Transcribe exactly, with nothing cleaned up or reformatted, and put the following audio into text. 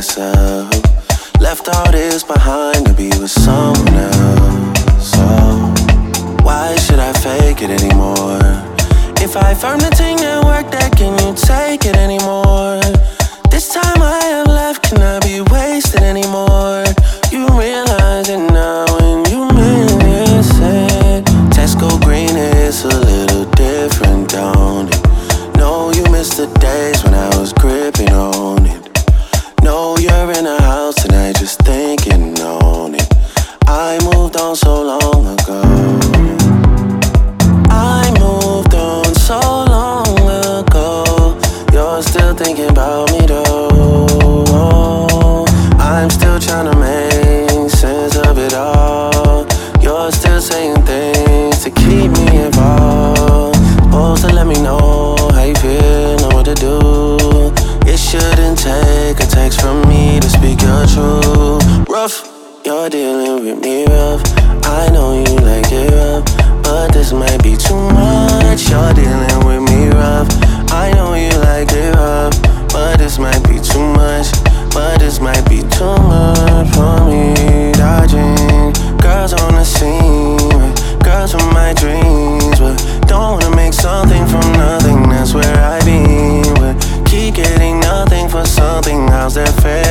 myself. Left all this behind to be with someone else. So why should I fake it anymore? If I firm the thing that worked, that can you take it anymore? This time I have left cannot be wasted anymore. You realize it now when you miss it. Tesco green is a little different, don't it? No, you miss the days when I was gripping on it. No, you're in a house tonight just thinking on it. I moved on so long ago. I moved on so long ago. You're still thinking about me though. I'm still trying to make sense of it all. You're still saying things to keep me involved. Supposed to let me know how you feel, know what to do. It shouldn't take a text from me to speak your truth. Rough, you're dealing with me rough. I know you like it rough, but this might be too much. You're dealing with me rough. I know you like it rough, but this might be too much. But this might be too much for me. Dodging girls on the scene, girls from my dreams, but don't wanna make something from nothing. That's where I've been. But keep getting nothing for something. How's that fair?